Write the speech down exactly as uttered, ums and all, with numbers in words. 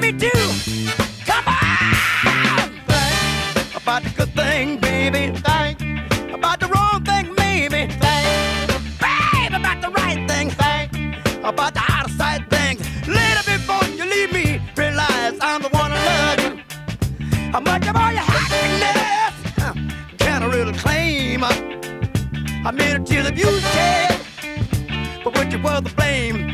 me too. Come on! Think about the good thing, baby. Think about the wrong thing, maybe. Think, babe, about the right thing. Think about the out of sight things. Later before you leave me, realize I'm the one who loves you. How much of all your happiness huh, can I really claim? I made a tears of you shed, but which you was the blame?